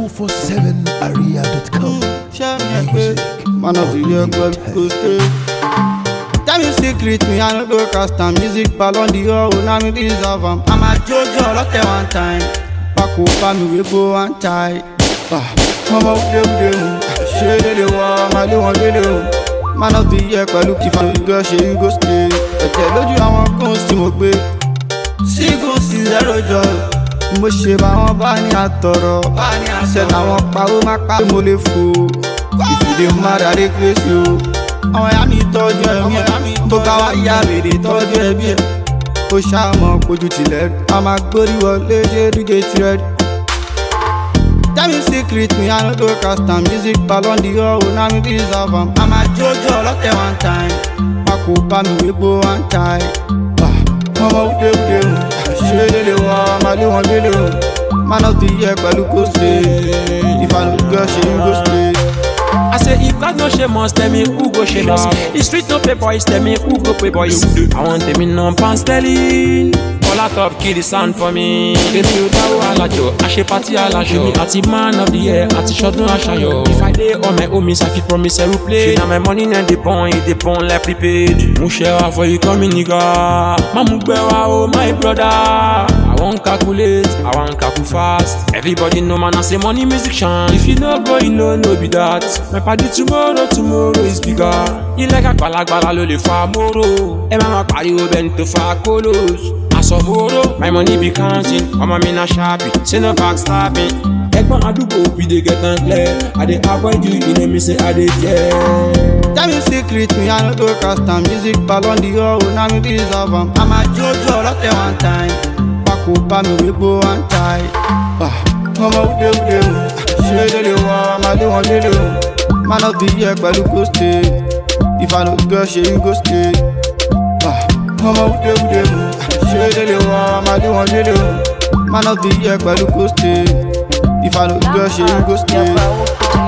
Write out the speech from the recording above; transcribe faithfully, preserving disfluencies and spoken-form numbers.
two four seven aria dot com. Man of the year, girl, go stay. Tell me secret, me I no go cast and music ballon the oh, now me deserve am. I'm a Jojo, look at one time. Back up me we go and tie. Ah, mama ude ude, she de de wa, my de one de de. Man of the year, girl, look if I go, she go stay. I tell you I want go see mo gbe. See go see zero joy. Mo ṣe bá wọn bá ní àtọ̀rọ̀ ṣe làwọn pawó má pa mo lè fò ìfìdí mmadà dé kérésì o àwọn ìyá mi tọ́jú ẹ̀mí ẹ̀ tó ká wá yá lèdè tọ́jú ẹbí ẹ̀ ó ṣàmọ̀ kojú tilẹ̀ a máa gbórí wọlé ṣé díje tirẹ̀. Tell me secret me I no go cast and music ballon the oh now me deserve am. I'm a Jojo ọlọ́tẹ̀ one time pàkó bá mi wé gbó one time. Mama ude ude she de de wa, my de one de de. Man of the year, girl, go stay. If I no girl, she go stay. I say if God no shame us, tell me who go shame us. The street no pay boys, tell me who go pay boys. I want them in no pants telling. All out of kill the sound for me. Give me you dawo alajo, ashe party alajo. Me ati man of the year, ati shodun ashayo. If I dey on my homies, I fit promise I will play. Now my money and the pon, the pon like prepaid. Mu share for you coming nigga. Mamu gbewa oh my brother. I won't calculate, I won't calculate fast. Everybody know man I say money musician. If you know go, you know no be that. My party tomorrow, tomorrow is bigger. You like a gbalagbala lo le fa moro. E mama pariwo bento fa kolos. Asoboro, my money be counting. Mama me na sharpie, say no backstabbing. Ekman adugo, we dey get and clear. I dey avoid you, you know me say I dey care. Tell me secret, me I no go cast and music ballon the oh, now me deserve am. I'm a Jojo, ọlọ́tẹ̀ one time. Back up and me we go and tie. Ah, mama ude ude, she de de wa, my de one de de. Man of the year, girl, go stay. If I no girl, she go stay. Ah, mama ude ude, she de de wa, my de one de de. Man of the year, girl, go stay. If I no girl, she go stay.